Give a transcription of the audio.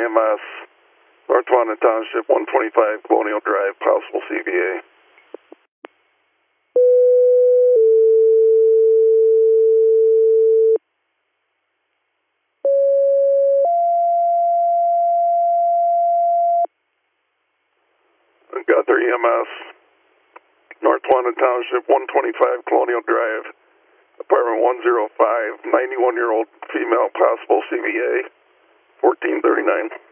EMS, North Wanda Township, 125 Colonial Drive, possible CVA. Got their EMS, North Wanda Township, 125 Colonial Drive, apartment 105, 91-year-old female, possible CVA, 1439.